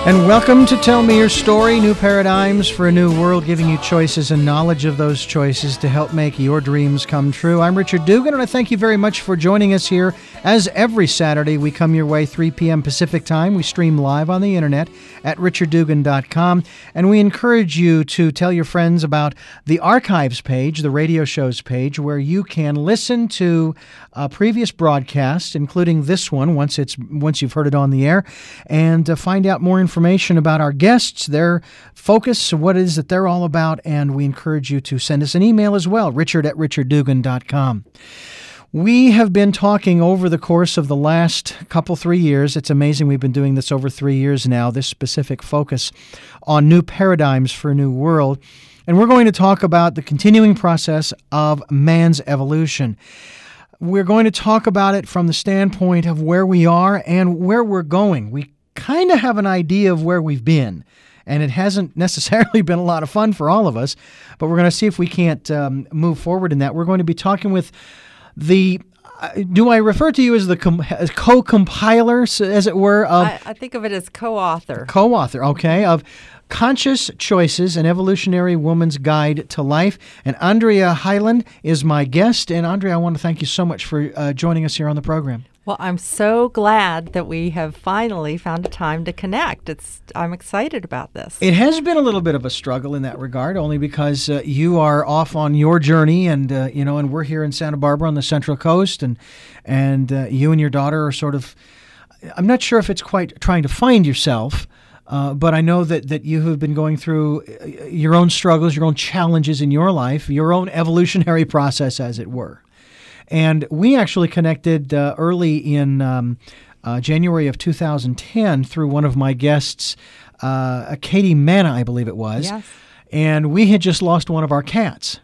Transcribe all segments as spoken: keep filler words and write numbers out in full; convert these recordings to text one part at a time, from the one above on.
And welcome to Tell Me Your Story, New Paradigms for a New World, giving you choices and knowledge of those choices to help make your dreams come true. I'm Richard Dugan, and I thank you very much for joining us here. As every Saturday, we come your way three p.m. Pacific Time. We stream live on the internet at richard dugan dot com, and we encourage you to tell your friends about the archives page, the radio shows page, where you can listen to uh, previous broadcasts, including this one, once it's once you've heard it on the air, and uh, find out more information information about our guests, their focus, what it is that they're all about, and we encourage you to send us an email as well, richard at richard dugan dot com. We have been talking over the course of the last couple, three years. It's amazing we've been doing this over three years now, this specific focus on new paradigms for a new world. And we're going to talk about the continuing process of man's evolution. We're going to talk about it from the standpoint of where we are and where we're going. We kind of have an idea of where we've been, and it hasn't necessarily been a lot of fun for all of us, but we're going to see if we can't um, move forward in that. We're going to be talking with the, uh, do I refer to you as the com- as co-compiler, as it were? Of I, I think of it as co-author. Co-author, okay, of Conscious Choices, An Evolutionary Woman's Guide to Life. And Andrea Hyland is my guest. And Andrea, I want to thank you so much for uh, joining us here on the program. Well, I'm so glad that we have finally found a time to connect. It's I'm excited about this. It has been a little bit of a struggle in that regard, only because uh, you are off on your journey, and uh, you know, and we're here in Santa Barbara on the Central Coast, and and uh, you and your daughter are sort of. I'm not sure if it's quite trying to find yourself, uh, but I know that that you have been going through your own struggles, your own challenges in your life, your own evolutionary process, as it were. And we actually connected uh, early in um, uh, January of two thousand ten through one of my guests, uh, Katie Manna, I believe it was. Yes. And we had just lost one of our cats.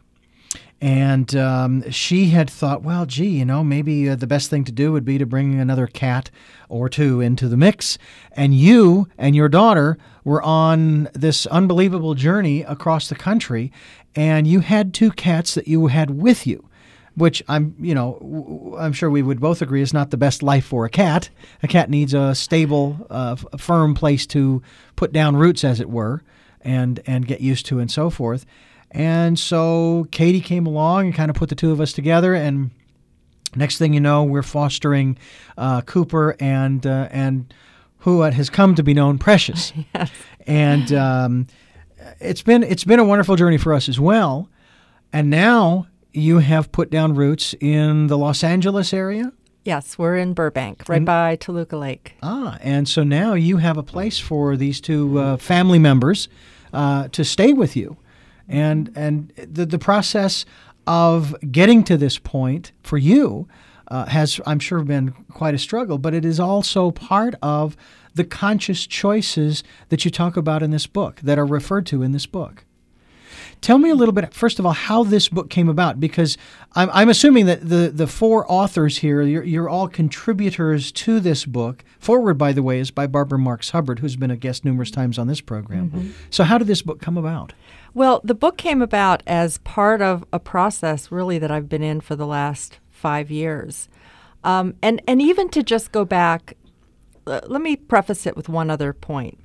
And um, she had thought, well, gee, you know, maybe uh, the best thing to do would be to bring another cat or two into the mix. And you and your daughter were on this unbelievable journey across the country, and you had two cats that you had with you, which I'm, you know, I'm sure we would both agree is not the best life for a cat. A cat needs a stable, uh, f- firm place to put down roots, as it were, and and get used to and so forth. And so Katie came along and kind of put the two of us together, and next thing you know, we're fostering uh, Cooper and uh, and who has come to be known Precious. Yes. And um, it's been it's been a wonderful journey for us as well. And now you have put down roots in the Los Angeles area? Yes, we're in Burbank, right and, by Toluca Lake. Ah, and so now you have a place for these two uh, family members uh, to stay with you. And and the the process of getting to this point for you uh, has, I'm sure, been quite a struggle, but it is also part of the conscious choices that you talk about in this book, that are referred to in this book. Tell me a little bit, first of all, how this book came about, because I'm, I'm assuming that the, the four authors here, you're, you're all contributors to this book. Forward, by the way, is by Barbara Marx Hubbard, who's been a guest numerous times on this program. Mm-hmm. So how did this book come about? Well, the book came about as part of a process, really, that I've been in for the last five years. Um, and, and even to just go back, uh, let me preface it with one other point.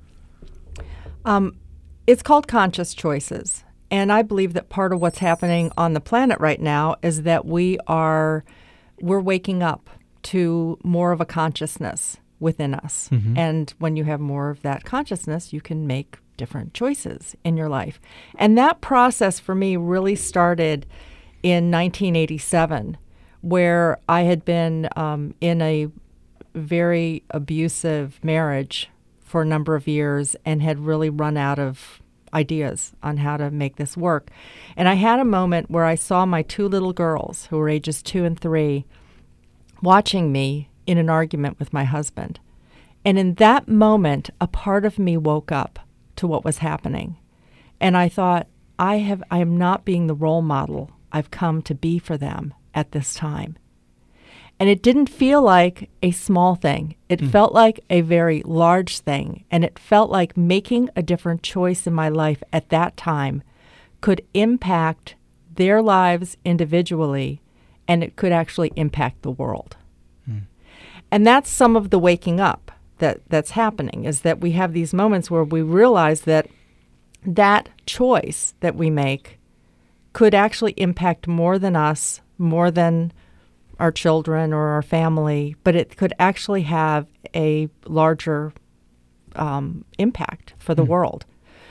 Um, it's called Conscious Choices. And I believe that part of what's happening on the planet right now is that we are, we're waking up to more of a consciousness within us. Mm-hmm. And when you have more of that consciousness, you can make different choices in your life. And that process for me really started in nineteen eighty-seven, where I had been um, in a very abusive marriage for a number of years and had really run out of ideas on how to make this work. And I had a moment where I saw my two little girls, who were ages two and three, watching me in an argument with my husband. And in that moment, a part of me woke up to what was happening. And I thought, I have I am not being the role model I've come to be for them at this time. And it didn't feel like a small thing. It mm. felt like a very large thing. And it felt like making a different choice in my life at that time could impact their lives individually, and it could actually impact the world. Mm. And that's some of the waking up. that that's happening, is that we have these moments where we realize that that choice that we make could actually impact more than us, more than our children or our family, but it could actually have a larger um, impact for the mm. world.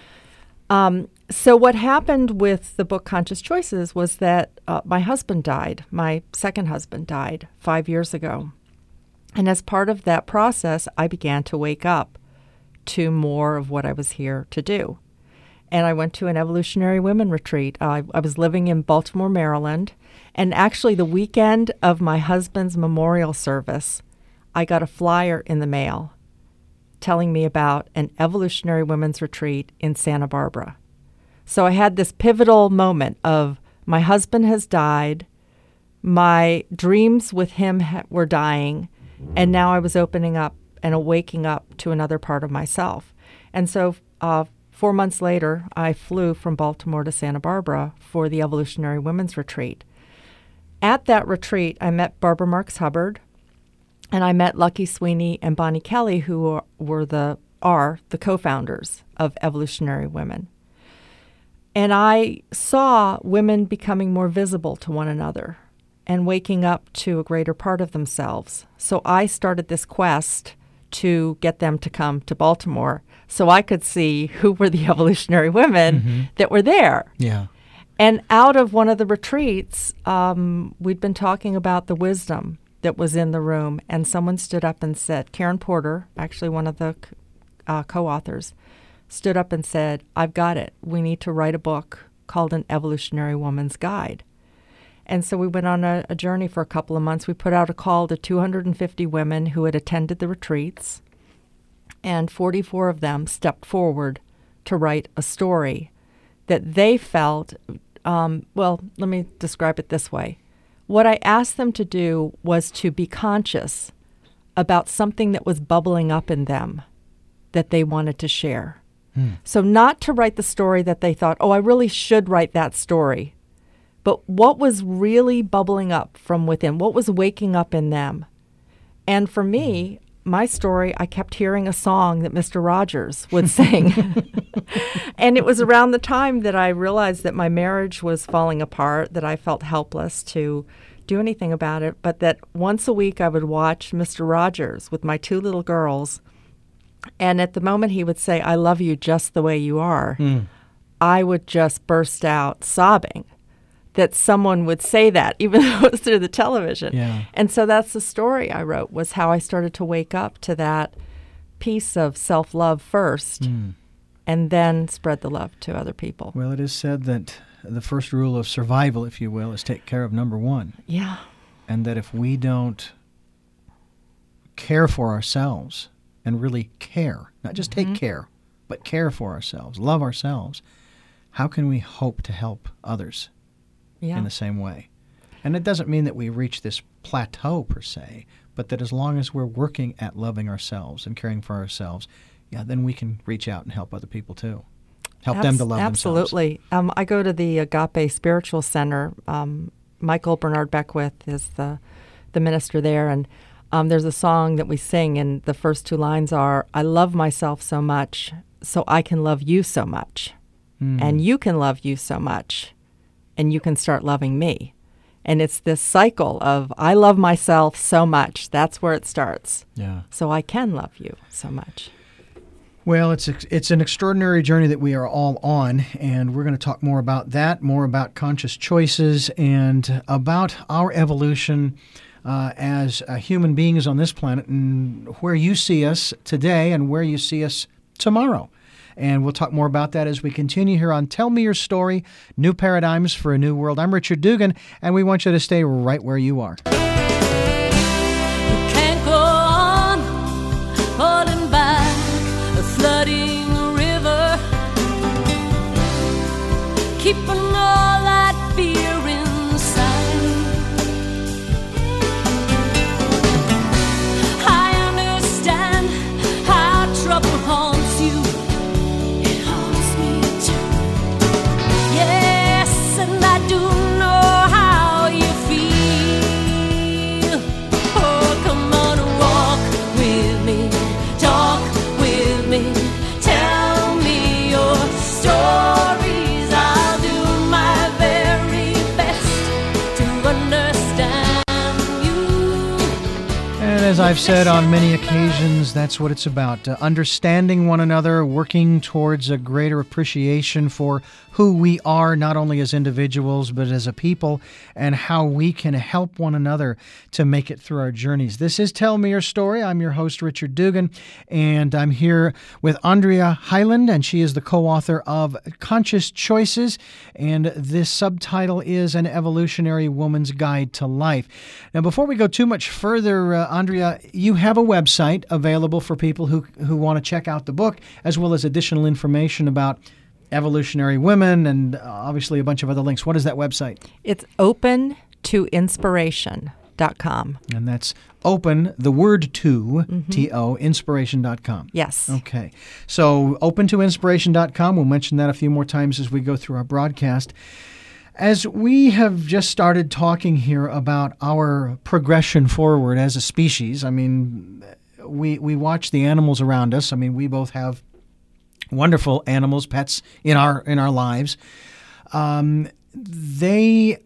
Um, so what happened with the book Conscious Choices was that uh, my husband died. My second husband died five years ago. And as part of that process, I began to wake up to more of what I was here to do. And I went to an Evolutionary Women retreat. Uh, I, I was living in Baltimore, Maryland. And actually the weekend of my husband's memorial service, I got a flyer in the mail telling me about an Evolutionary Women's retreat in Santa Barbara. So I had this pivotal moment of my husband has died, my dreams with him ha- were dying, and now I was opening up and waking up to another part of myself. And so uh, four months later, I flew from Baltimore to Santa Barbara for the Evolutionary Women's retreat. At that retreat, I met Barbara Marx Hubbard, and I met Lucky Sweeney and Bonnie Kelly, who are, were the are the co-founders of Evolutionary Women. And I saw women becoming more visible to one another and waking up to a greater part of themselves. So I started this quest to get them to come to Baltimore so I could see who were the evolutionary women mm-hmm. that were there. Yeah. And out of one of the retreats, um, we'd been talking about the wisdom that was in the room, and someone stood up and said, Karen Porter, actually one of the uh, co-authors, stood up and said, I've got it. We need to write a book called An Evolutionary Woman's Guide. And so we went on a, a journey for a couple of months. We put out a call to two hundred fifty women who had attended the retreats, and forty-four of them stepped forward to write a story that they felt, um, well, let me describe it this way. What I asked them to do was to be conscious about something that was bubbling up in them that they wanted to share. Hmm. So not to write the story that they thought, oh, I really should write that story, but what was really bubbling up from within, what was waking up in them. And for me, my story, I kept hearing a song that Mister Rogers would sing. And it was around the time that I realized that my marriage was falling apart, that I felt helpless to do anything about it, but that once a week I would watch Mister Rogers with my two little girls. And at the moment he would say, I love you just the way you are, mm. I would just burst out sobbing that someone would say that, even though it was through the television. Yeah. And so that's the story I wrote, was how I started to wake up to that piece of self-love first mm. and then spread the love to other people. Well, it is said that the first rule of survival, if you will, is take care of number one. Yeah. And that if we don't care for ourselves and really care, not just mm-hmm. take care, but care for ourselves, love ourselves, how can we hope to help others? Yeah. In the same way? And it doesn't mean that we reach this plateau per se, but that as long as we're working at loving ourselves and caring for ourselves, yeah, then we can reach out and help other people too. Help Abs- them to love absolutely. themselves. Absolutely. Um, I go to the Agape Spiritual Center. Um, Michael Bernard Beckwith is the, the minister there, and um, there's a song that we sing, and the first two lines are, I love myself so much so I can love you so much, mm. and you can love you so much, and you can start loving me. And it's this cycle of, I love myself so much. That's where it starts. Yeah. So I can love you so much. Well, it's it's an extraordinary journey that we are all on, and we're going to talk more about that, more about conscious choices, and about our evolution uh, as uh, human beings on this planet, and where you see us today and where you see us tomorrow. And we'll talk more about that as we continue here on Tell Me Your Story, New Paradigms for a New World. I'm Richard Dugan, and we want you to stay right where you are. You can't go on holding back a flooding river, keeping all that fear inside. I understand how trouble haunts you. I do know how you feel. Oh, come on, walk with me. I've said on many occasions, that's what it's about. Uh, understanding one another, working towards a greater appreciation for who we are, not only as individuals, but as a people, and how we can help one another to make it through our journeys. This is Tell Me Your Story. I'm your host, Richard Dugan, and I'm here with Andrea Hyland, and she is the co-author of Conscious Choices, and this subtitle is An Evolutionary Woman's Guide to Life. Now, before we go too much further, uh, Andrea, you have a website available for people who, who want to check out the book, as well as additional information about evolutionary women and uh, obviously a bunch of other links. What is that website? It's open to inspiration dot com. And that's open, the word to, Mm-hmm. T O, inspiration dot com. Yes. Okay. So open to inspiration dot com. We'll mention that a few more times as we go through our broadcast. As we have just started talking here about our progression forward as a species, I mean, we we watch the animals around us. I mean, we both have wonderful animals, pets in our in our lives. Um, they,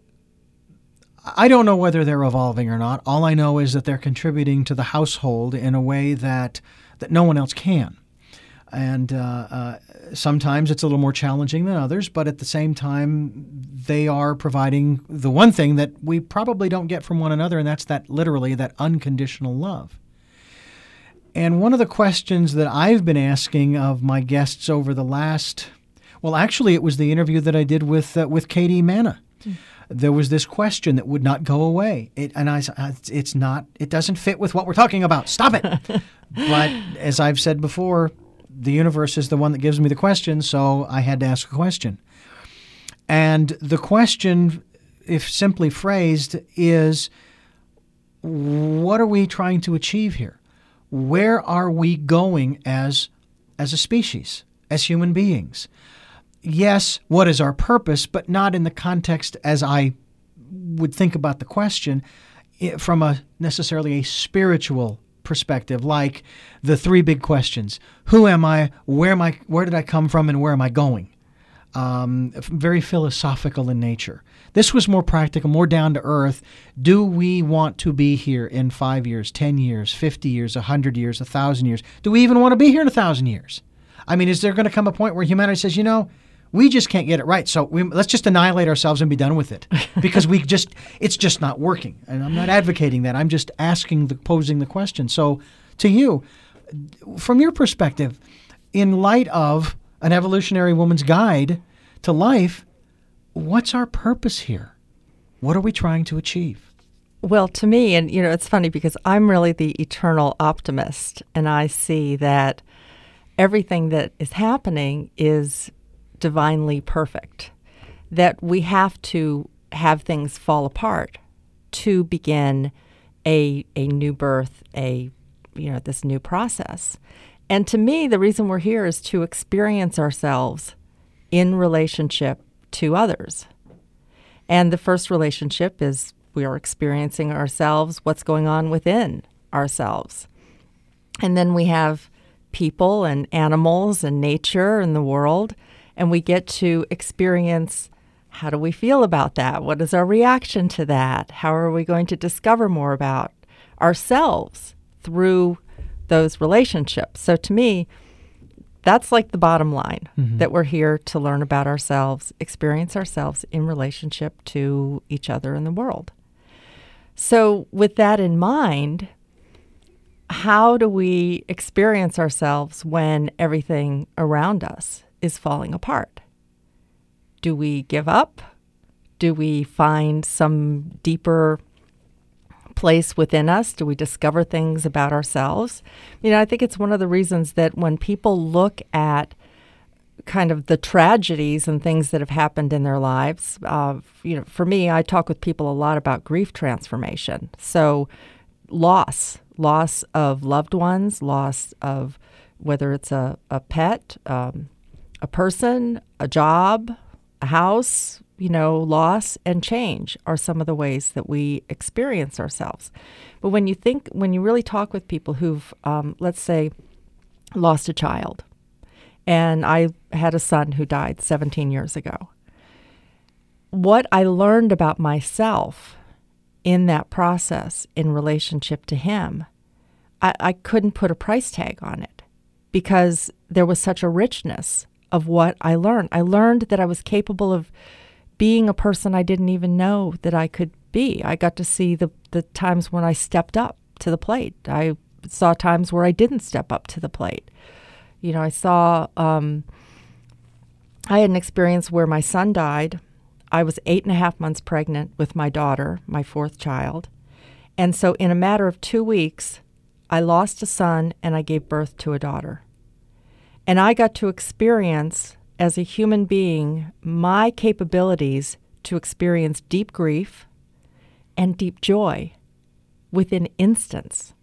I don't know whether they're evolving or not. All I know is that they're contributing to the household in a way that that no one else can. And uh, uh, sometimes it's a little more challenging than others, but at the same time, they are providing the one thing that we probably don't get from one another, and that's that literally that unconditional love. And one of the questions that I've been asking of my guests over the last, well, actually, it was the interview that I did with uh, with Katie Manna. Mm. There was this question that would not go away. It, and I, it's not, it doesn't fit with what we're talking about. Stop it. But as I've said before, the universe is the one that gives me the question, so I had to ask a question. And the question, if simply phrased, is, what are we trying to achieve here? Where are we going as as a species, as human beings? Yes, what is our purpose, but not in the context as I would think about the question from a necessarily a spiritual perspective, like the three big questions. Who am I? Where am I? Where did I come from? And where am I going? Um, very philosophical in nature. This was more practical, more down to earth. Do we want to be here in five years, ten years, fifty years, a hundred years, a thousand years? Do we even want to be here in a thousand years? I mean, is there going to come a point where humanity says, you know, we just can't get it right, so we, let's just annihilate ourselves and be done with it, because we just it's just not working. And I'm not advocating that. I'm just asking, the posing the question. So, to you, from your perspective, in light of An Evolutionary Woman's Guide to Life, what's our purpose here? What are we trying to achieve? Well, to me, and you know, it's funny because I'm really the eternal optimist, and I see that everything that is happening is divinely perfect, that we have to have things fall apart to begin a a new birth, a you know, this new process. And to me, the reason we're here is to experience ourselves in relationship to others. And the first relationship is we are experiencing ourselves, what's going on within ourselves. And then we have people and animals and nature and the world, and we get to experience, how do we feel about that? What is our reaction to that? How are we going to discover more about ourselves through those relationships? So to me, that's like the bottom line, mm-hmm. that we're here to learn about ourselves, experience ourselves in relationship to each other and the world. So with that in mind, how do we experience ourselves when everything around us is falling apart? Do we give up? Do we find some deeper place within us? Do we discover things about ourselves? You know, I think it's one of the reasons that when people look at kind of the tragedies and things that have happened in their lives, uh, you know, for me, I talk with people a lot about grief transformation. So loss, loss of loved ones, loss of whether it's a, a pet, um, a person, a job, a house, you know, loss and change are some of the ways that we experience ourselves. But when you think, when you really talk with people who've, um, let's say, lost a child, and I had a son who died seventeen years ago, what I learned about myself in that process in relationship to him I, I couldn't put a price tag on it because there was such a richness of what I learned. I learned that I was capable of being a person I didn't even know that I could be. I got to see the, the times when I stepped up to the plate. I saw times where I didn't step up to the plate. You know, I saw, um, I had an experience where my son died. I was eight and a half months pregnant with my daughter, my fourth child. And so in a matter of two weeks, I lost a son and I gave birth to a daughter. And I got to experience, as a human being, my capabilities to experience deep grief and deep joy within instants.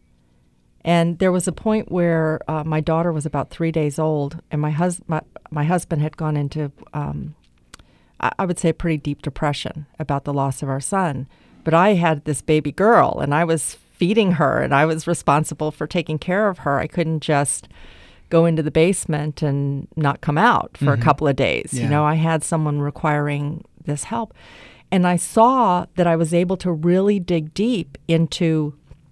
And there was a point where uh, my daughter was about three days old, and my, hus- my, my husband had gone into, um, I-, I would say, a pretty deep depression about the loss of our son. But I had this baby girl, and I was feeding her, and I was responsible for taking care of her. I couldn't just go into the basement and not come out for mm-hmm. a couple of days. Yeah. You know, I had someone requiring this help. And I saw that I was able to really dig deep into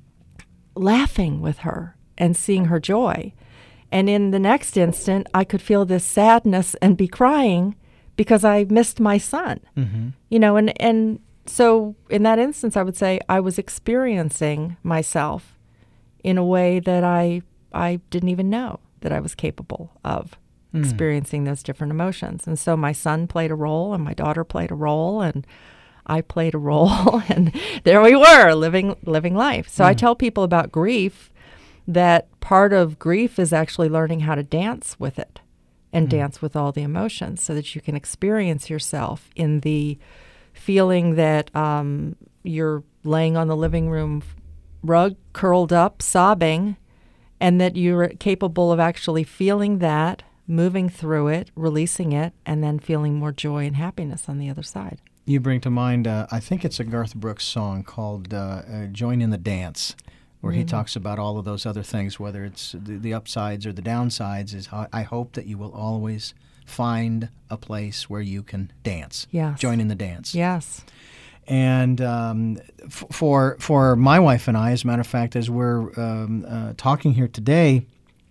laughing with her and seeing her joy. And in the next instant, I could feel this sadness and be crying because I missed my son. Mm-hmm. You know, and, and so in that instance, I would say I was experiencing myself in a way that I I didn't even know that I was capable of mm. experiencing those different emotions. And so my son played a role, and my daughter played a role, and I played a role, and there we were, living living life. So mm. I tell people about grief that part of grief is actually learning how to dance with it and mm. dance with all the emotions so that you can experience yourself in the feeling that um, you're laying on the living room rug, curled up, sobbing, and that you're capable of actually feeling that, moving through it, releasing it, and then feeling more joy and happiness on the other side. You bring to mind, uh, I think it's a Garth Brooks song called uh, uh, Join in the Dance, where mm-hmm. he talks about all of those other things, whether it's the, the upsides or the downsides, is how I hope that you will always find a place where you can dance. Yes. Join in the dance. Yes. And um, f- for for my wife and I, as a matter of fact, as we're um, uh, talking here today,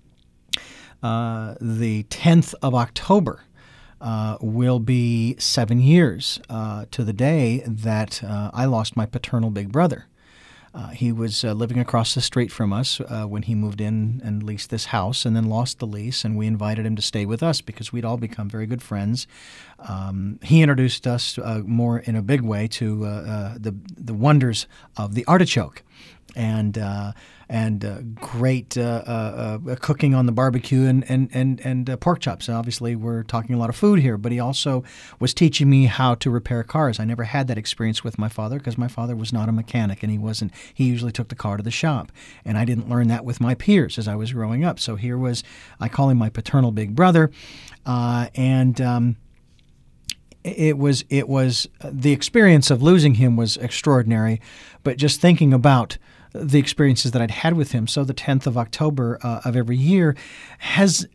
uh, the tenth of October uh, will be seven years uh, to the day that uh, I lost my paternal big brother. Uh, he was uh, living across the street from us uh, when he moved in and leased this house, and then lost the lease, and we invited him to stay with us because we'd all become very good friends. Um, he introduced us uh, more in a big way to uh, uh, the the wonders of the artichoke, and uh, and uh, great uh, uh, uh, cooking on the barbecue and and and, and uh, pork chops. Obviously, we're talking a lot of food here, but he also was teaching me how to repair cars. I never had that experience with my father because my father was not a mechanic, and he wasn't. He usually took the car to the shop, and I didn't learn that with my peers as I was growing up. So here was, I call him my paternal big brother, uh, and um, it was it was the experience of losing him was extraordinary, but just thinking about the experiences that I'd had with him. So the tenth of October uh, of every year has,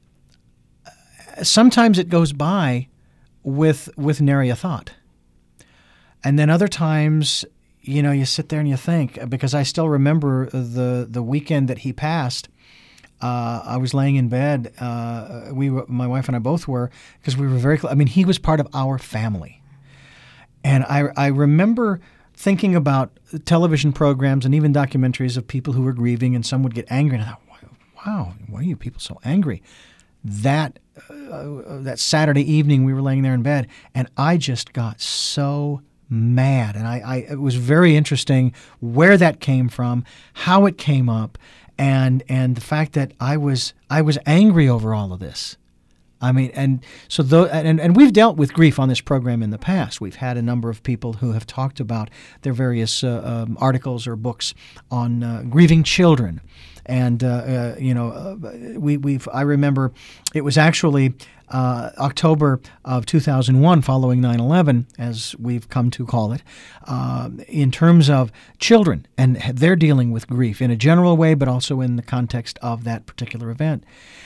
sometimes it goes by with with nary a thought. And then other times, you know, you sit there and you think, because I still remember the the weekend that he passed. Uh, I was laying in bed. Uh, we, were, my wife and I both were, because we were very close. I mean, he was part of our family, and I I remember thinking about television programs and even documentaries of people who were grieving, and some would get angry. And I thought, wow, why are you people so angry? That uh, that Saturday evening, we were laying there in bed, and I just got so mad. And I, I it was very interesting where that came from, how it came up, and and the fact that I was I was angry over all of this. I mean, and so though, and, and we've dealt with grief on this program in the past. We've had a number of people who have talked about their various uh, um, articles or books on uh, grieving children, and uh, uh, you know, uh, we we've. I remember it was actually uh, October of two thousand one, following nine eleven, as we've come to call it, uh, in terms of children and they're dealing with grief in a general way, but also in the context of that particular event.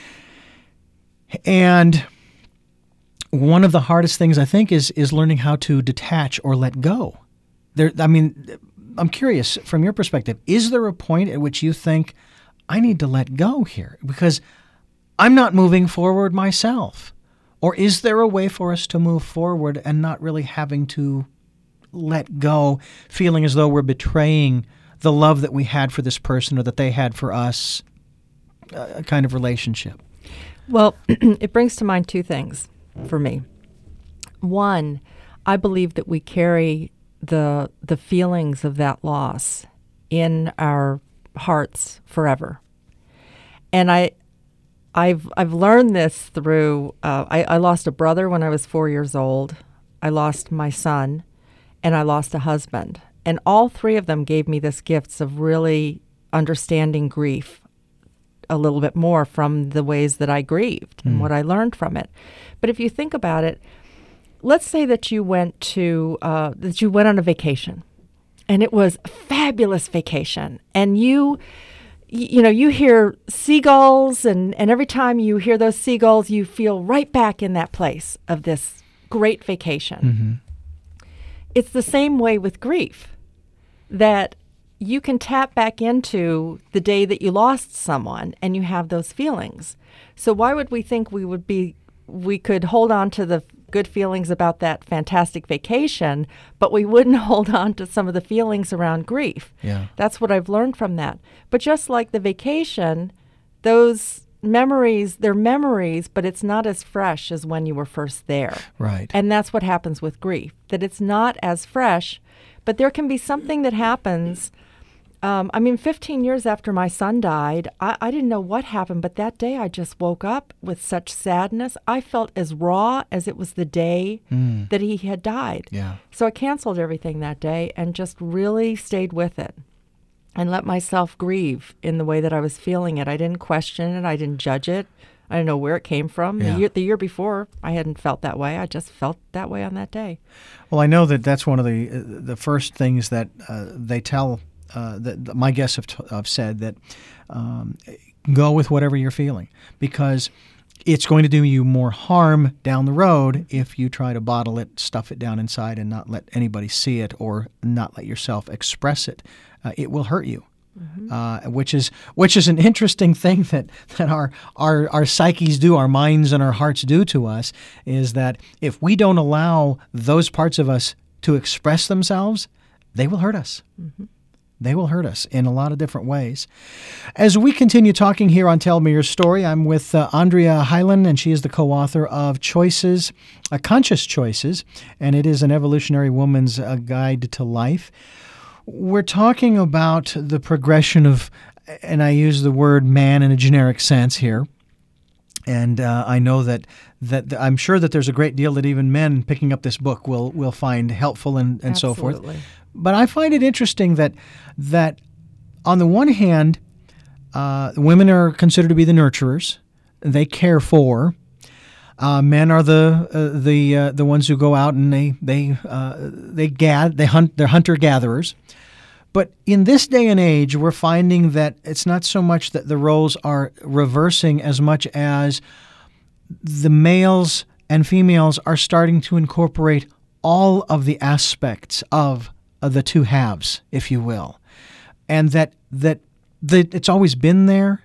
And one of the hardest things, I think, is is learning how to detach or let go. There, I mean, I'm curious, from your perspective, is there a point at which you think, I need to let go here because I'm not moving forward myself. Or is there a way for us to move forward and not really having to let go, feeling as though we're betraying the love that we had for this person or that they had for us, a kind of relationship? Well, it brings to mind two things for me. One, I believe that we carry the the feelings of that loss in our hearts forever. And I, I've I've learned this through, uh, I, I lost a brother when I was four years old. I lost my son, and I lost a husband. And all three of them gave me this gifts of really understanding grief a little bit more from the ways that I grieved mm. and what I learned from it. But if you think about it, let's say that you went to uh, that you went on a vacation, and it was a fabulous vacation, and you, you know, you hear seagulls, and, and every time you hear those seagulls, you feel right back in that place of this great vacation. Mm-hmm. It's the same way with grief, that you can tap back into the day that you lost someone and you have those feelings. So why would we think we would be, we could hold on to the good feelings about that fantastic vacation, but we wouldn't hold on to some of the feelings around grief? Yeah. That's what I've learned from that. But just like the vacation, those memories, they're memories, but it's not as fresh as when you were first there. Right. And that's what happens with grief, that it's not as fresh, but there can be something that happens. Um, I mean, fifteen years after my son died, I, I didn't know what happened, but that day I just woke up with such sadness. I felt as raw as it was the day mm. that he had died. Yeah. So I canceled everything that day and just really stayed with it and let myself grieve in the way that I was feeling it. I didn't question it. I didn't judge it. I didn't know where it came from. Yeah. The year, the year before, I hadn't felt that way. I just felt that way on that day. Well, I know that that's one of the uh, the first things that uh, they tell. Uh, that my guests have, t- have said that um, go with whatever you're feeling, because it's going to do you more harm down the road if you try to bottle it, stuff it down inside, and not let anybody see it or not let yourself express it. Uh, it will hurt you. Mm-hmm. Uh, which is which is an interesting thing that, that our, our our psyches do, our minds and our hearts do to us, is that if we don't allow those parts of us to express themselves, they will hurt us. Mm-hmm. They will hurt us in a lot of different ways. As we continue talking here on Tell Me Your Story, I'm with uh, Andrea Hyland, and she is the co-author of Choices, uh, Conscious Choices, and it is an evolutionary woman's uh, guide to life. We're talking about the progression of, and I use the word man in a generic sense here, and uh, I know that that I'm sure that there's a great deal that even men picking up this book will will find helpful and, and so forth. But I find it interesting that that on the one hand, uh, women are considered to be the nurturers; they care for. Uh, men are the uh, the uh, the ones who go out and they they uh, they gad they hunt. They're hunter gatherers. But in this day and age, we're finding that it's not so much that the roles are reversing as much as the males and females are starting to incorporate all of the aspects of, of the two halves, if you will. And that that that it's always been there,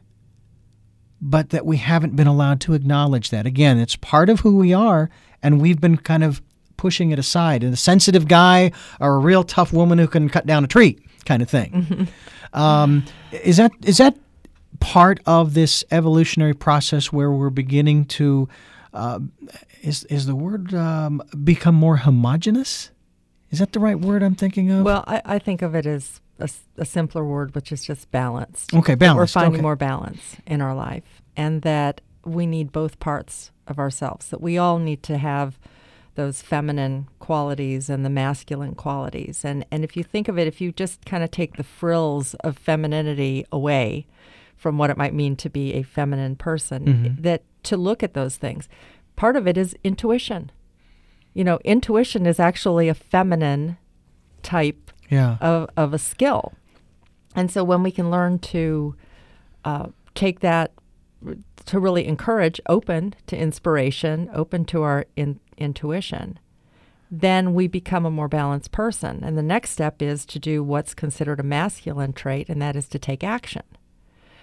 but that we haven't been allowed to acknowledge that. Again, it's part of who we are, and we've been kind of pushing it aside. And a sensitive guy or a real tough woman who can cut down a tree kind of thing. Mm-hmm. Um, is that is that part of this evolutionary process where we're beginning to, uh, is is the word um, become more homogenous? Is that the right word I'm thinking of? Well, I, I think of it as a, a simpler word, which is just balanced. Okay, balanced. We're finding okay. more balance in our life, and that we need both parts of ourselves, that we all need to have those feminine qualities and the masculine qualities. And and if you think of it, if you just kind of take the frills of femininity away from what it might mean to be a feminine person, mm-hmm. that to look at those things, part of it is intuition. You know, intuition is actually a feminine type yeah. of, of a skill. And so when we can learn to uh, take that, to really encourage, open to inspiration, open to our in, intuition, then we become a more balanced person. And the next step is to do what's considered a masculine trait, and that is to take action.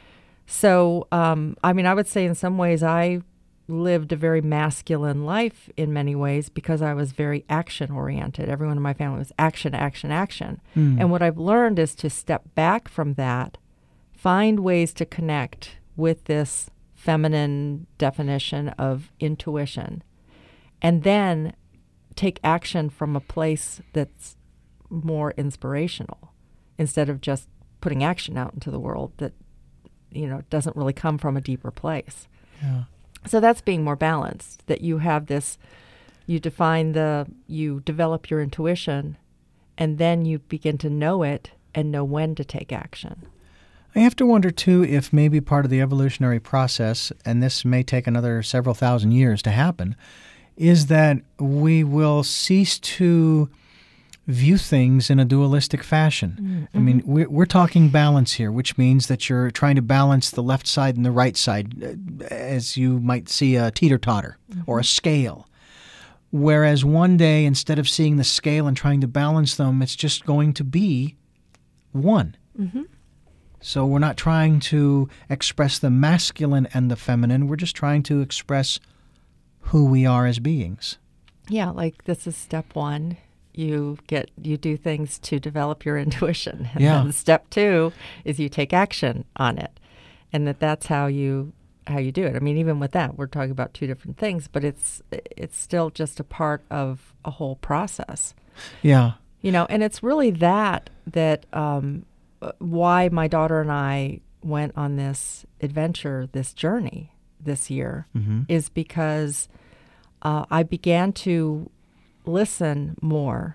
So, um, I mean, I would say in some ways I lived a very masculine life in many ways because I was very action oriented. Everyone in my family was action, action, action. Mm. And what I've learned is to step back from that, find ways to connect with this feminine definition of intuition, and then take action from a place that's more inspirational instead of just putting action out into the world that, you know, doesn't really come from a deeper place. Yeah. So that's being more balanced, that you have this, you define the, you develop your intuition, and then you begin to know it and know when to take action. I have to wonder, too, if maybe part of the evolutionary process, and this may take another several thousand years to happen, is that we will cease to view things in a dualistic fashion. Mm-hmm. I mean, we're, we're talking balance here, which means that you're trying to balance the left side and the right side, as you might see a teeter-totter mm-hmm. or a scale. Whereas one day, instead of seeing the scale and trying to balance them, it's just going to be one. Mm-hmm. So we're not trying to express the masculine and the feminine. We're just trying to express who we are as beings. Yeah, like this is step one. You get you do things to develop your intuition. And yeah. then step two is you take action on it. And that that's how you how you do it. I mean, even with that, we're talking about two different things, but it's it's still just a part of a whole process. Yeah. You know, and it's really that that um, why my daughter and I went on this adventure, this journey this year, mm-hmm. is because uh, I began to listen more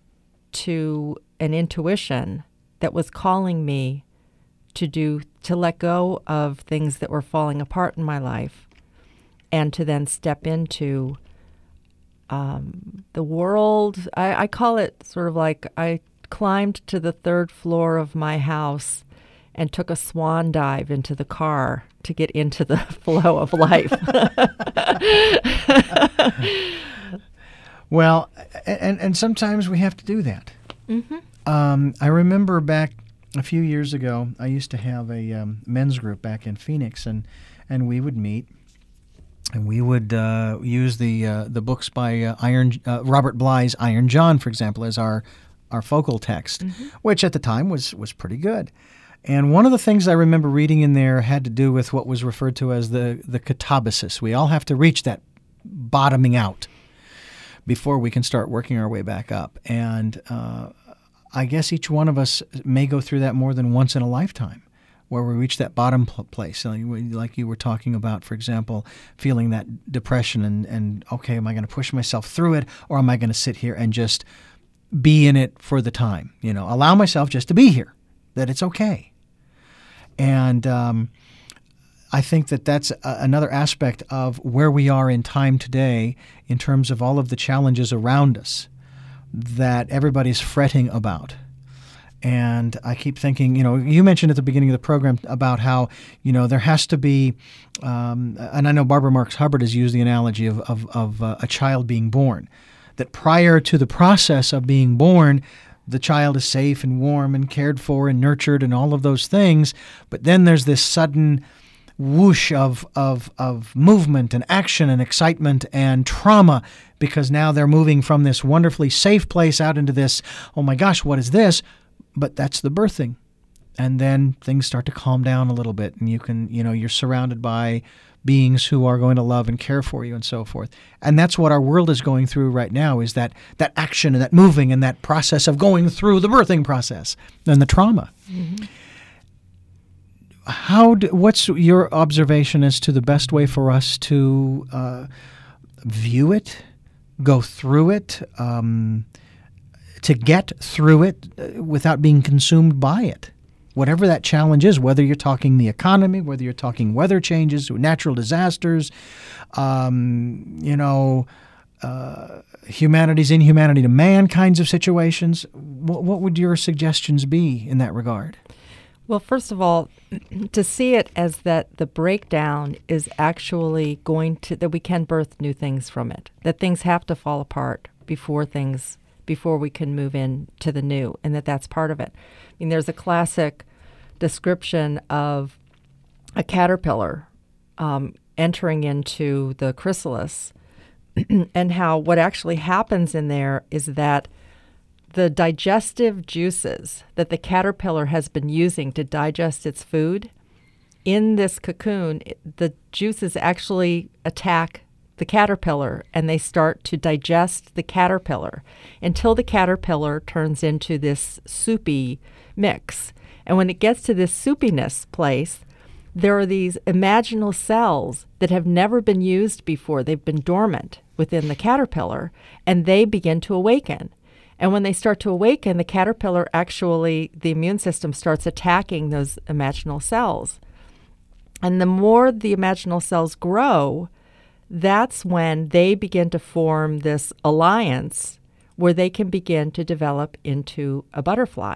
to an intuition that was calling me to do to let go of things that were falling apart in my life and to then step into um, the world. I, I call it sort of like I climbed to the third floor of my house and took a swan dive into the car to get into the flow of life. Well, and, and sometimes we have to do that. Mm-hmm. Um, I remember back a few years ago, I used to have a um, men's group back in Phoenix, and, and we would meet, and we would uh, use the uh, the books by uh, Iron uh, Robert Bly's Iron John, for example, as our our focal text, mm-hmm. which at the time was was pretty good. And one of the things I remember reading in there had to do with what was referred to as the the katabasis. We all have to reach that bottoming out before we can start working our way back up. And uh, I guess each one of us may go through that more than once in a lifetime, where we reach that bottom pl- place, like you were talking about, for example, feeling that depression and, and okay, am I going to push myself through it, or am I going to sit here and just be in it for the time? You know, allow myself just to be here, that it's okay. And um, I think that that's a, another aspect of where we are in time today in terms of all of the challenges around us that everybody's fretting about. And I keep thinking, you know, you mentioned at the beginning of the program about how, you know, there has to be, um, and I know Barbara Marx Hubbard has used the analogy of, of, of uh, a child being born, that prior to the process of being born, the child is safe and warm and cared for and nurtured and all of those things. But then there's this sudden whoosh of, of, of movement and action and excitement and trauma, because now they're moving from this wonderfully safe place out into this, oh my gosh, what is this? But that's the birthing. And then things start to calm down a little bit, and you can, you know, you're surrounded by beings who are going to love and care for you and so forth. And that's what our world is going through right now, is that that action and that moving and that process of going through the birthing process and the trauma. Mm-hmm. How do, what's your observation as to the best way for us to uh, view it, go through it, um, to get through it uh, without being consumed by it? Whatever that challenge is, whether you're talking the economy, whether you're talking weather changes, natural disasters, um, you know, uh, humanity's inhumanity to man kinds of situations, what, what would your suggestions be in that regard? Well, first of all, to see it as that the breakdown is actually going to, that we can birth new things from it, that things have to fall apart before things, before we can move in to the new, and that that's part of it. I mean, there's a classic description of a caterpillar um, entering into the chrysalis, and how what actually happens in there is that the digestive juices that the caterpillar has been using to digest its food, in this cocoon, the juices actually attack the caterpillar, and they start to digest the caterpillar until the caterpillar turns into this soupy mix. And when it gets to this soupiness place, there are these imaginal cells that have never been used before. They've been dormant within the caterpillar, and they begin to awaken. And when they start to awaken, the caterpillar actually, the immune system starts attacking those imaginal cells. And the more the imaginal cells grow, that's when they begin to form this alliance where they can begin to develop into a butterfly.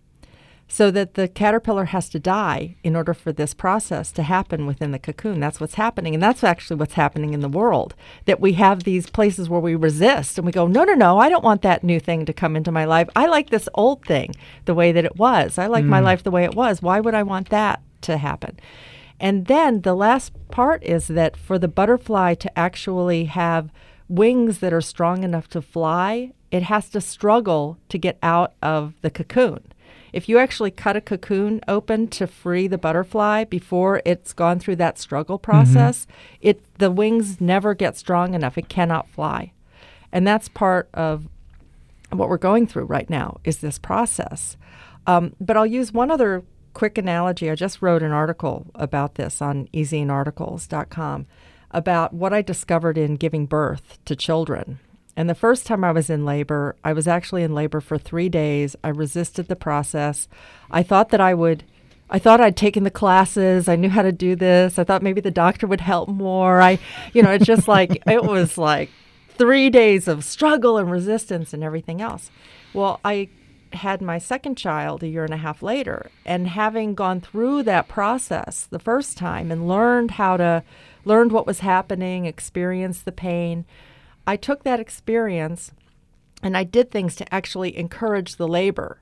So that the caterpillar has to die in order for this process to happen within the cocoon. That's what's happening. And that's actually what's happening in the world, that we have these places where we resist and we go, no, no, no, I don't want that new thing to come into my life. I like this old thing the way that it was. I like mm. my life the way it was. Why would I want that to happen? And then the last part is that for the butterfly to actually have wings that are strong enough to fly, it has to struggle to get out of the cocoon. If you actually cut a cocoon open to free the butterfly before it's gone through that struggle process, mm-hmm. it the wings never get strong enough. It cannot fly. And that's part of what we're going through right now, is this process. Um, but I'll use one other quick analogy. I just wrote an article about this on e zine articles dot com about what I discovered in giving birth to children. And the first time I was in labor, I was actually in labor for three days. I resisted the process. I thought that I would, I thought I'd taken the classes. I knew how to do this. I thought maybe the doctor would help more. I, you know, it's just like, it was like three days of struggle and resistance and everything else. Well, I had my second child a year and a half later, and having gone through that process the first time and learned how to, learned what was happening, experienced the pain, I took that experience and I did things to actually encourage the labor.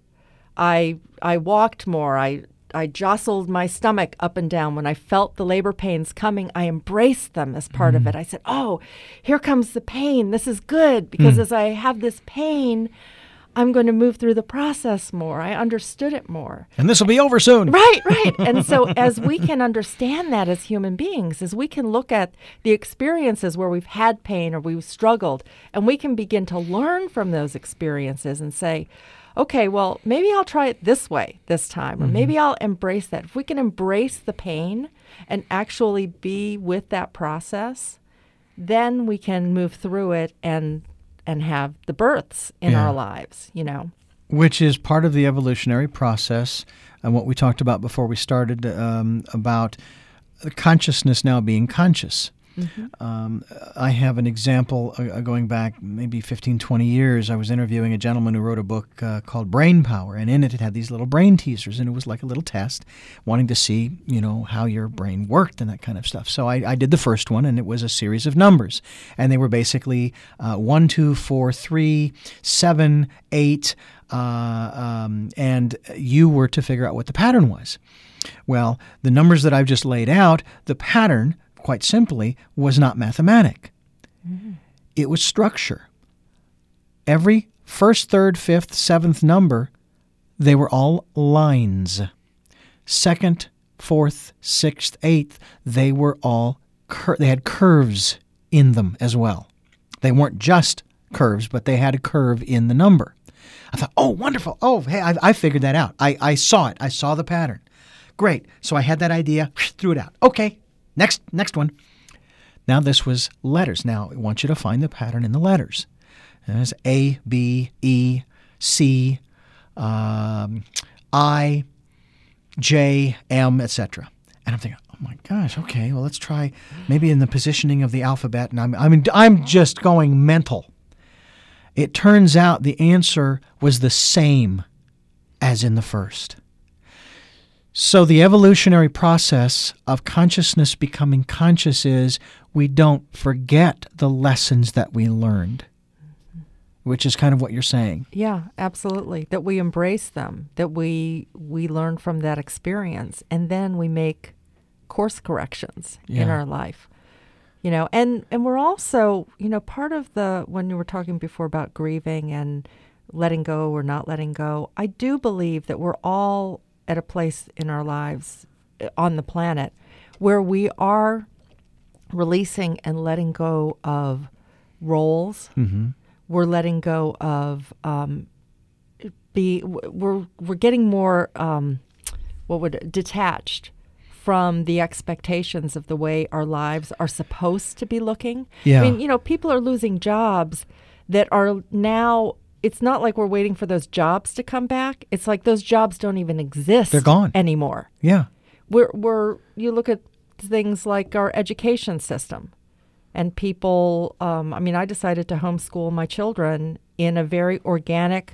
I I walked more. I, I jostled my stomach up and down. When I felt the labor pains coming, I embraced them as part mm. of it. I said, oh, here comes the pain. This is good, because mm. as I have this pain, I'm going to move through the process more. I understood it more. And this will be over soon. Right, right. And so as we can understand that as human beings, as we can look at the experiences where we've had pain or we've struggled, and we can begin to learn from those experiences and say, okay, well, maybe I'll try it this way this time, or mm-hmm. maybe I'll embrace that. If we can embrace the pain and actually be with that process, then we can move through it and and have the births in yeah. our lives, you know. Which is part of the evolutionary process, and what we talked about before we started, um, about consciousness now being conscious. Mm-hmm. Um, I have an example uh, going back maybe fifteen, twenty years. I was interviewing a gentleman who wrote a book uh, called Brain Power, and in it it had these little brain teasers, and it was like a little test wanting to see, you know, how your brain worked and that kind of stuff. So I, I did the first one, and it was a series of numbers, and they were basically uh, one, two, four, three, seven, eight, uh, um, and you were to figure out what the pattern was. Well, the numbers that I've just laid out, the pattern, quite simply, was not mathematic. Mm-hmm. It was structure. Every first, third, fifth, seventh number, they were all lines. Second, fourth, sixth, eighth, they were all cur- they had curves in them as well. They weren't just curves, but they had a curve in the number. I thought, oh, wonderful. Oh, hey, I, I figured that out. I, I saw it. I saw the pattern. Great. So I had that idea, threw it out. Okay. Next next one. Now this was letters. Now I want you to find the pattern in the letters. There's A, B, E, C, um, I, J, M, et cetera. And I'm thinking, oh my gosh, okay, well let's try maybe in the positioning of the alphabet. And I'm I mean I'm just going mental. It turns out the answer was the same as in the first. So the evolutionary process of consciousness becoming conscious is we don't forget the lessons that we learned, which is kind of what you're saying. Yeah, absolutely. That we embrace them, that we we learn from that experience, and then we make course corrections Yeah. in our life. You know, and, and we're also, you know, part of the, when you were talking before about grieving and letting go or not letting go, I do believe that we're all at a place in our lives uh, on the planet where we are releasing and letting go of roles. Mm-hmm. We're letting go of um, be we're we're getting more um, what would detached from the expectations of the way our lives are supposed to be looking. Yeah. I mean, you know, people are losing jobs that are now. It's not like we're waiting for those jobs to come back. It's like those jobs don't even exist. They're gone anymore. Yeah. We're we're you look at things like our education system. And people, um, I mean, I decided to homeschool my children in a very organic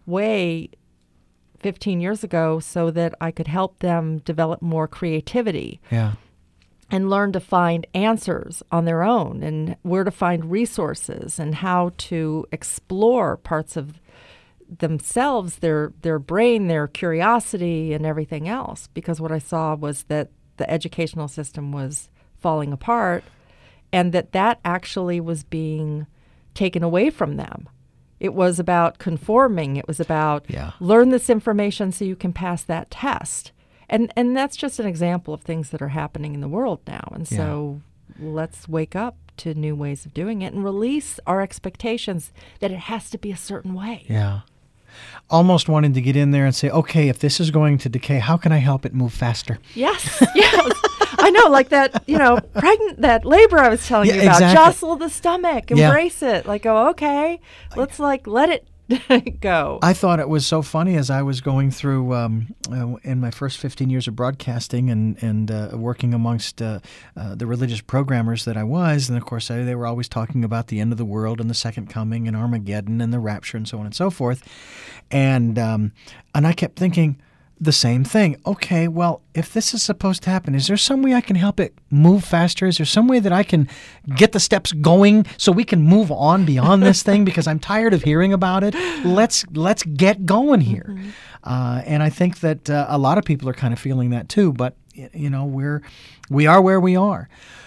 way fifteen years ago so that I could help them develop more creativity Yeah. and learn to find answers on their own and where to find resources and how to explore parts of themselves, their, their brain, their curiosity, and everything else. Because what I saw was that the educational system was falling apart, and that that actually was being taken away from them. It was about conforming. It was about Yeah. learn this information so you can pass that test. And and that's just an example of things that are happening in the world now. And so let's wake up to new ways of doing it and release our expectations that it has to be a certain way. Yeah. Almost wanted to get in there and say, okay, if this is going to decay, how can I help it move faster? Yes, yes. I know, like that, you know, pregnant, that labor I was telling Yeah, you about. exactly. Jostle the stomach, Yeah. embrace it. Like, go, okay, let's like let it go. I thought it was so funny as I was going through um, uh, in my first fifteen years of broadcasting and and uh, working amongst uh, uh, the religious programmers that I was, and of course I, they were always talking about the end of the world and the second coming and Armageddon and the rapture and so on and so forth, and um, and I kept thinking the same thing. Okay, well, if this is supposed to happen, is there some way I can help it move faster? Is there some way that I can get the steps going so we can move on beyond this thing? Because I'm tired of hearing about it. Let's let's get going here. Mm-hmm. Uh, and I think that uh, a lot of people are kind of feeling that too. But you know, we're we are where we are.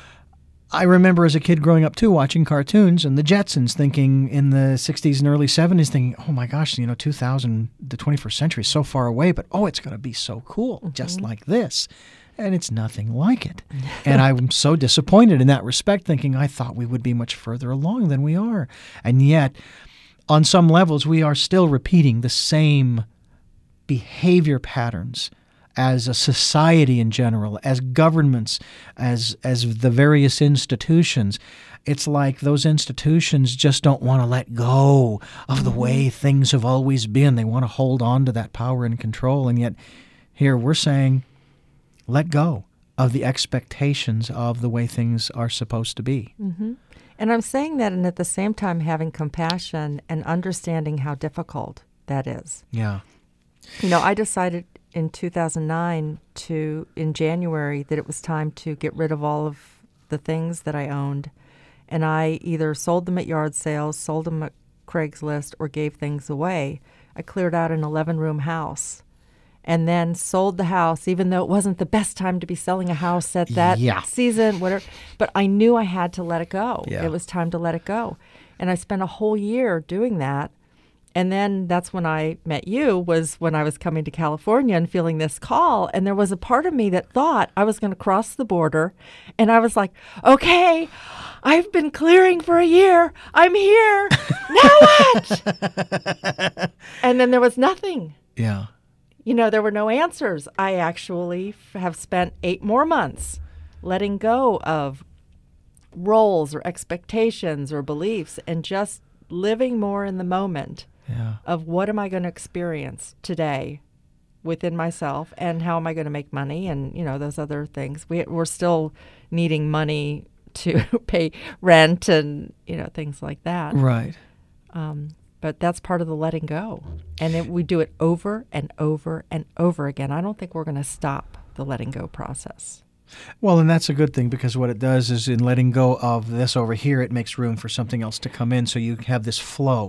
I remember as a kid growing up too, watching cartoons and the Jetsons, thinking in the sixties and early seventies, thinking, oh my gosh, you know, two thousand, the twenty-first century is so far away, but oh, it's going to be so cool, mm-hmm. just like this. And it's nothing like it. And I'm so disappointed in that respect, thinking I thought we would be much further along than we are. And yet, on some levels, we are still repeating the same behavior patterns as a society in general, as governments, as as the various institutions. It's like those institutions just don't want to let go of the way things have always been. They want to hold on to that power and control. And yet here we're saying, let go of the expectations of the way things are supposed to be. Mm-hmm. And I'm saying that, and at the same time having compassion and understanding how difficult that is. Yeah. You know, I decided in two thousand nine to in January that it was time to get rid of all of the things that I owned, and I either sold them at yard sales, sold them at Craigslist, or gave things away. I cleared out an eleven-room house and then sold the house, even though it wasn't the best time to be selling a house at that yeah. season, whatever. But I knew I had to let it go. Yeah. It was time to let it go. And I spent a whole year doing that. And then that's when I met you, was when I was coming to California and feeling this call. And there was a part of me that thought I was going to cross the border. And I was like, okay, I've been clearing for a year. I'm here. Now what? And then there was nothing. Yeah. You know, there were no answers. I actually f- have spent eight more months letting go of roles or expectations or beliefs and just living more in the moment. Yeah. Of what am I going to experience today within myself, and how am I going to make money, and you know those other things. We we're still needing money to pay rent and you know things like that. Right. Um, but that's part of the letting go, and it, we do it over and over and over again. I don't think we're going to stop the letting go process. Well, and that's a good thing, because what it does is in letting go of this over here, it makes room for something else to come in, so you have this flow.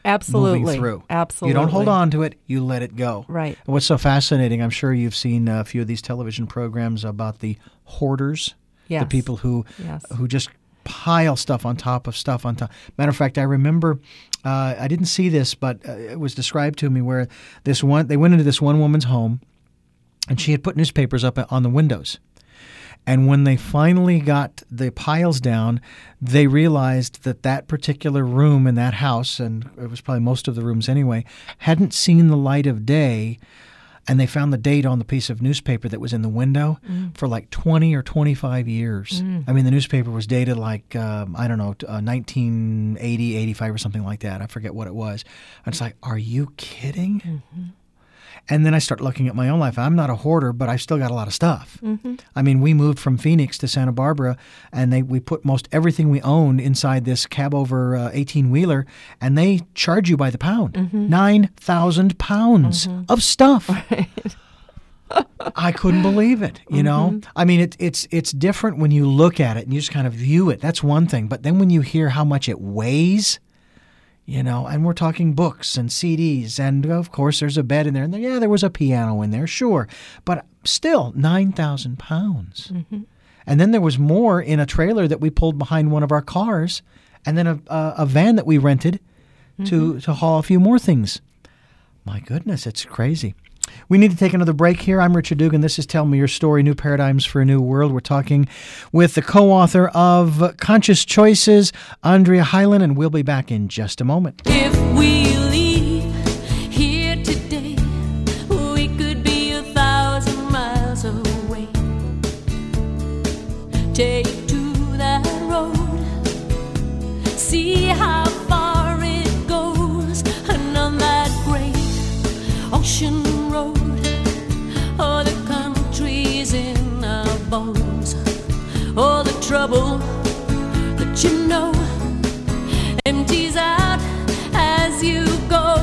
Absolutely. moving through. Absolutely. You don't hold on to it, you let it go. Right. And what's so fascinating, I'm sure you've seen a few of these television programs about the hoarders, Yes. the people who Yes. who just pile stuff on top of stuff on top. Matter of fact, I remember, uh, I didn't see this, but uh, it was described to me where this one, they went into this one woman's home, and she had put newspapers up on the windows. And when they finally got the piles down, they realized that that particular room in that house, and it was probably most of the rooms anyway, hadn't seen the light of day. And they found the date on the piece of newspaper that was in the window mm. for like twenty or twenty-five years. Mm. I mean, the newspaper was dated like, um, I don't know, uh, nineteen eighty, eighty-five or something like that. I forget what it was. And it's like, are you kidding? Mm-hmm. And then I start looking at my own life. I'm not a hoarder, but I've still got a lot of stuff. Mm-hmm. I mean, we moved from Phoenix to Santa Barbara, and they we put most everything we owned inside this cab over uh, eighteen-wheeler, and they charge you by the pound. Mm-hmm. nine thousand pounds mm-hmm. of stuff. Right. I couldn't believe it, you mm-hmm. know? I mean, it, it's it's different when you look at it and you just kind of view it. That's one thing. But then when you hear how much it weighs, you know, and we're talking books and C Ds, and of course there's a bed in there, and yeah, there was a piano in there, sure, but still nine thousand pounds. Mm-hmm. And then there was more in a trailer that we pulled behind one of our cars, and then a, a, a van that we rented mm-hmm. to, to haul a few more things. My goodness, it's crazy. We need to take another break here. I'm Richard Dugan. This is Tell Me Your Story, New Paradigms for a New World. We're talking with the co-author of Conscious Choices, Andrea Hyland, and we'll be back in just a moment. If we leave here today, we could be a thousand miles away. Take to that road, see how far it goes, and on that great ocean road, all the countries in our bones, all the trouble that you know empties out as you go.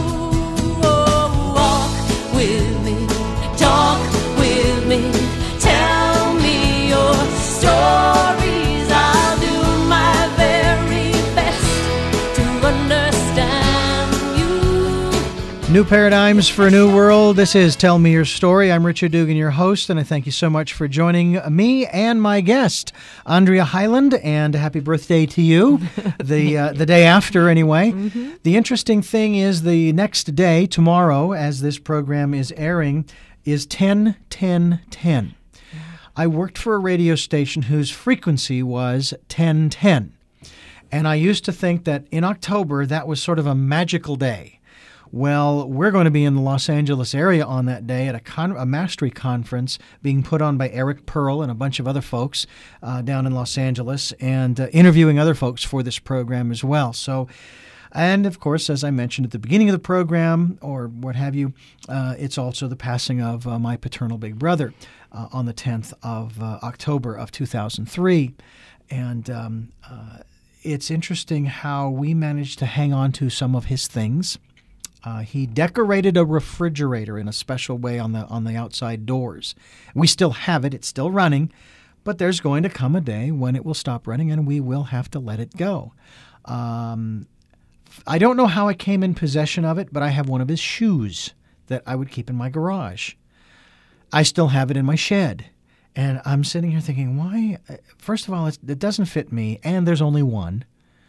Oh, walk with me, talk with me, tell me your stories. I'll do my very best to understand you. New Paradigms for a New World. This is Tell Me Your Story. I'm Richard Dugan, your host, and I thank you so much for joining me and my guest, Andrea Hyland, and happy birthday to you, the uh, the day after anyway. Mm-hmm. The interesting thing is the next day, tomorrow, as this program is airing, is ten ten ten. I worked for a radio station whose frequency was ten ten, and I used to think that in October that was sort of a magical day. Well, we're going to be in the Los Angeles area on that day at a, con- a mastery conference being put on by Eric Pearl and a bunch of other folks uh, down in Los Angeles, and uh, interviewing other folks for this program as well. So, and of course, as I mentioned at the beginning of the program, or what have you, uh, it's also the passing of uh, my paternal big brother uh, on the tenth of uh, October of two thousand three. And um, uh, it's interesting how we managed to hang on to some of his things. Uh, he decorated a refrigerator in a special way on the on the outside doors. We still have it. It's still running, but there's going to come a day when it will stop running and we will have to let it go. Um, I don't know how I came in possession of it, but I have one of his shoes that I would keep in my garage. I still have it in my shed. And I'm sitting here thinking, why? First of all, it's, it doesn't fit me, and there's only one.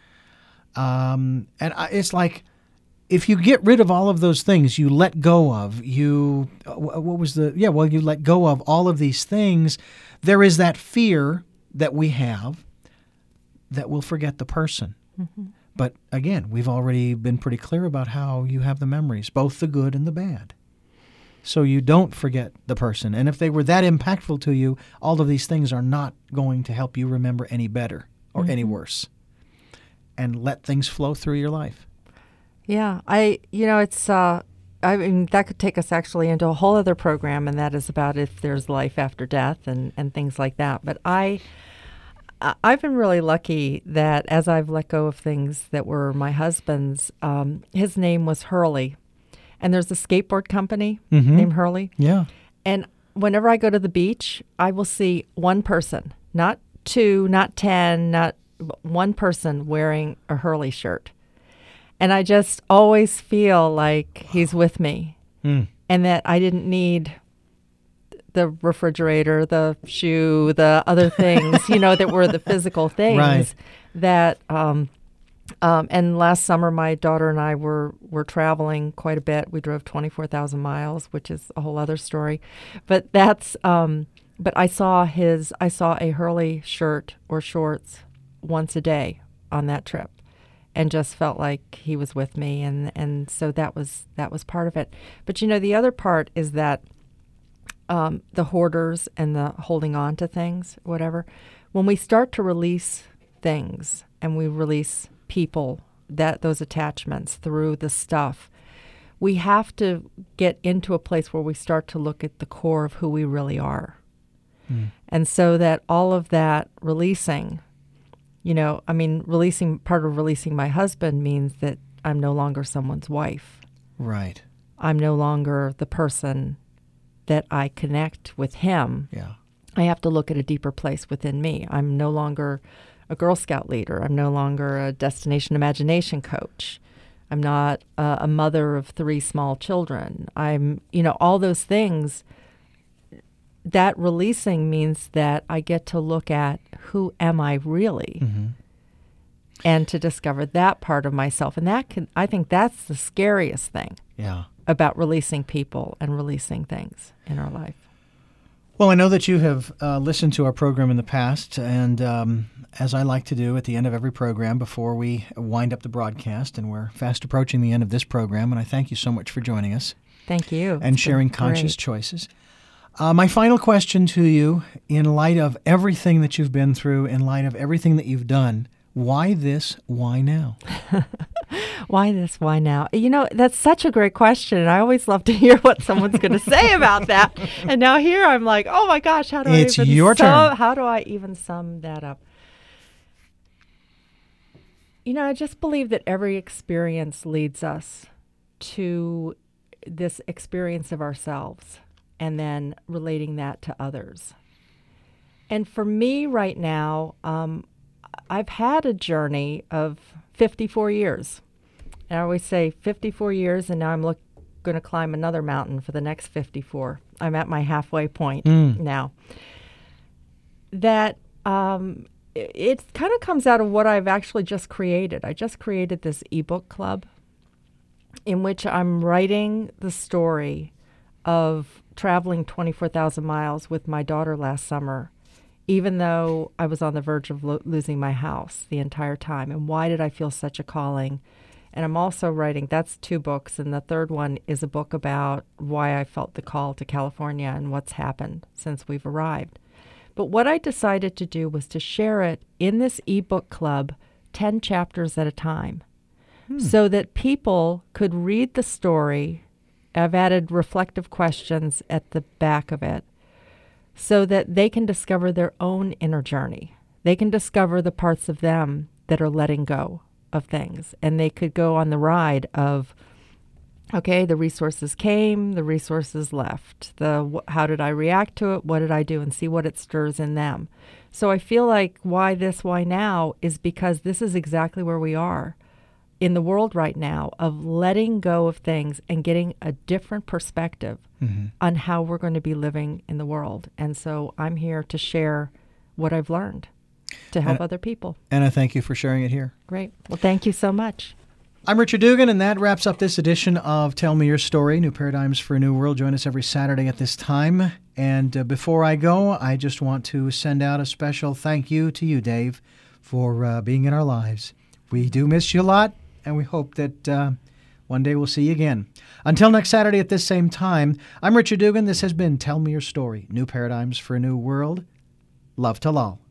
Um, and I, it's like, if you get rid of all of those things, you let go of, you, what was the, yeah, well, you let go of all of these things, there is that fear that we have that we'll forget the person. Mm-hmm. But again, we've already been pretty clear about how you have the memories, both the good and the bad. So you don't forget the person. And if they were that impactful to you, all of these things are not going to help you remember any better or mm-hmm. any worse. And let things flow through your life. Yeah, I, you know, it's, uh, I mean, that could take us actually into a whole other program, and that is about if there's life after death and, and things like that. But I, I've been really lucky that as I've let go of things that were my husband's, um, his name was Hurley, and there's a skateboard company mm-hmm. named Hurley. Yeah. And whenever I go to the beach, I will see one person, not two, not ten, not one person wearing a Hurley shirt. And I just always feel like he's with me Mm. and that I didn't need the refrigerator, the shoe, the other things, you know, that were the physical things Right. that, um, um, and last summer, my daughter and I were, were traveling quite a bit. We drove twenty-four thousand miles, which is a whole other story. But that's, um, but I saw his, I saw a Hurley shirt or shorts once a day on that trip and just felt like he was with me. And, and so that was, that was part of it. But, you know, the other part is that um, the hoarders and the holding on to things, whatever, when we start to release things and we release people, that those attachments through the stuff, we have to get into a place where we start to look at the core of who we really are. Mm. And so that all of that releasing, you know, I mean, releasing, part of releasing my husband means that I'm no longer someone's wife. Right. I'm no longer the person that I connect with him. Yeah. I have to look at a deeper place within me. I'm no longer a Girl Scout leader. I'm no longer a destination imagination coach. I'm not uh, a mother of three small children. I'm, you know, all those things. That releasing means that I get to look at who am I really, Mm-hmm. and to discover that part of myself. And that can, I think that's the scariest thing Yeah. about releasing people and releasing things in our life. Well, I know that you have uh, listened to our program in the past, and um, as I like to do at the end of every program before we wind up the broadcast, and we're fast approaching the end of this program, and I thank you so much for joining us Thank you. and It's sharing been conscious great. choices. Uh, my final question to you, in light of everything that you've been through, in light of everything that you've done, why this, why now? Why this? Why now? You know, that's such a great question. And I always love to hear what someone's going to say about that. And now here I'm like, oh my gosh, how do It's I even your sum, turn. how do I even sum that up? You know, I just believe that every experience leads us to this experience of ourselves and then relating that to others. And for me right now, um, I've had a journey of fifty-four years. And I always say fifty-four years, and now I'm look, going to climb another mountain for the next fifty-four. I'm at my halfway point Mm. now. That um, it, it kind of comes out of what I've actually just created. I just created this ebook club in which I'm writing the story of traveling twenty-four thousand miles with my daughter last summer, even though I was on the verge of lo- losing my house the entire time. And why did I feel such a calling? And I'm also writing, that's two books, and the third one is a book about why I felt the call to California and what's happened since we've arrived. But what I decided to do was to share it in this ebook club, ten chapters at a time, Hmm. so that people could read the story. I've added reflective questions at the back of it, so that they can discover their own inner journey. They can discover the parts of them that are letting go of things. And they could go on the ride of, okay, the resources came, the resources left. The wh- how did I react to it? What did I do? And see what it stirs in them. So I feel like why this, why now is because this is exactly where we are in the world right now, of letting go of things and getting a different perspective Mhm. on how we're going to be living in the world. And so I'm here to share what I've learned to help And- other people. And I thank you for sharing it here. Great. Well, thank you so much. I'm Richard Dugan, and that wraps up this edition of Tell Me Your Story, New Paradigms for a New World. Join us every Saturday at this time. And uh, before I go, I just want to send out a special thank you to you, Dave, for uh, being in our lives. We do miss you a lot, and we hope that uh, one day we'll see you again. Until next Saturday at this same time, I'm Richard Dugan. This has been Tell Me Your Story, New Paradigms for a New World. Love to Lal.